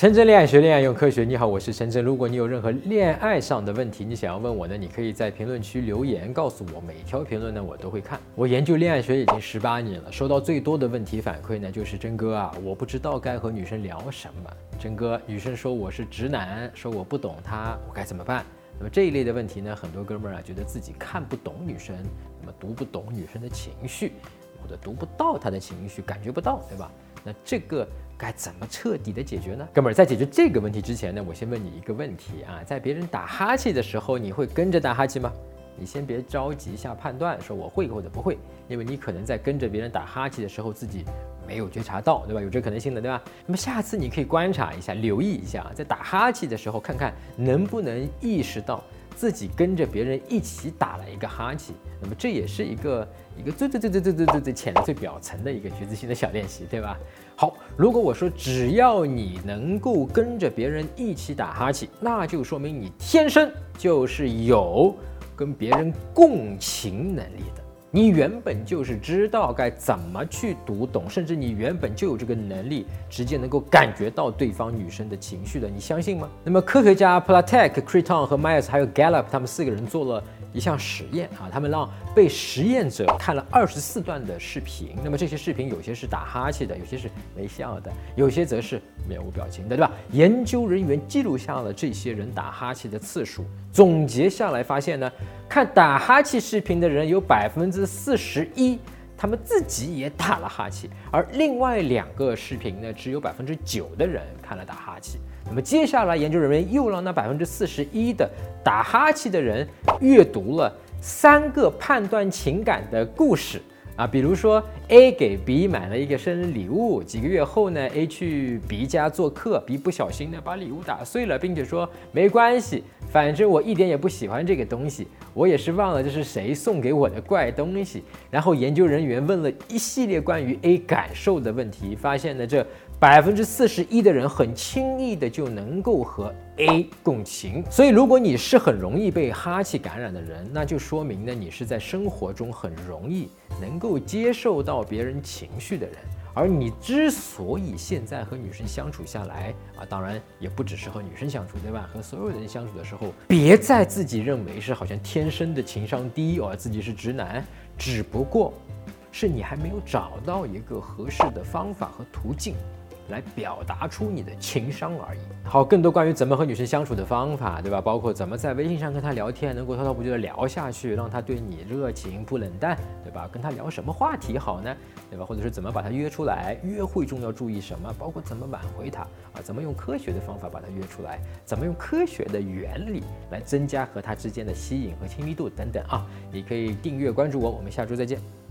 陈真恋爱学，恋爱用科学。你好，我是陈真。如果你有任何恋爱上的问题，你想要问我呢，你可以在评论区留言告诉我，每条评论呢我都会看。我研究恋爱学已经18年了，收到最多的问题反馈呢就是真哥啊，我不知道该和女生聊什么。真哥，女生说我是直男，说我不懂她，我该怎么办？那么这一类的问题呢，很多哥们儿啊觉得自己看不懂女生，那么读不懂女生的情绪，或者读不到她的情绪，感觉不到，对吧？那这个该怎么彻底的解决呢？哥们儿，在解决这个问题之前呢，我先问你一个问题啊，在别人打哈欠的时候，你会跟着打哈欠吗？你先别着急下判断，说我会或者不会，因为你可能在跟着别人打哈欠的时候，自己没有觉察到，对吧？有这可能性的，对吧？那么下次你可以观察一下，留意一下，在打哈欠的时候，看看能不能意识到自己跟着别人一起打了一个哈欠。那么这也是一个最浅的、最表层的一个觉知性的小练习，对吧？好，如果我说只要你能够跟着别人一起打哈欠，那就说明你天生就是有跟别人共情能力的。你原本就是知道该怎么去读懂，甚至你原本就有这个能力，直接能够感觉到对方女生的情绪的，你相信吗？那么科学家 Platek、Creton 和 Myers 还有 Gallup 他们4个人做了一项实验啊，他们让被实验者看了24段的视频，那么这些视频有些是打哈欠的，有些是没笑的，有些则是面无表情的，对吧？研究人员记录下了这些人打哈欠的次数，总结下来发现呢，看打哈欠视频的人有41%，他们自己也打了哈欠，而另外2个视频呢，只有9%的人看了打哈欠。那么接下来，研究人员又让那41%的打哈欠的人阅读了3个判断情感的故事啊，比如说 A 给 B 买了一个生日礼物，几个月后呢 ，A 去 B 家做客 ，B 不小心呢把礼物打碎了，并且说没关系，反正我一点也不喜欢这个东西，我也是忘了这是谁送给我的怪东西。然后研究人员问了一系列关于 A 感受的问题，发现呢这41%的人很轻易的就能够和 A 共情。所以如果你是很容易被哈气感染的人，那就说明呢你是在生活中很容易能够接受到别人情绪的人。而你之所以现在和女生相处下来啊，当然也不只是和女生相处，对吧？和所有人相处的时候，别再自己认为是好像天生的情商低哦，自己是直男，只不过是你还没有找到一个合适的方法和途径来表达出你的情商而已。好，更多关于怎么和女生相处的方法，对吧？包括怎么在微信上跟她聊天能够滔滔不绝的聊下去，让她对你热情不冷淡，对吧？跟她聊什么话题好呢？对吧？或者是怎么把她约出来？约会中要注意什么？包括怎么挽回她啊？怎么用科学的方法把她约出来？怎么用科学的原理来增加和她之间的吸引和亲密度等等啊？你可以订阅关注我，我们下周再见。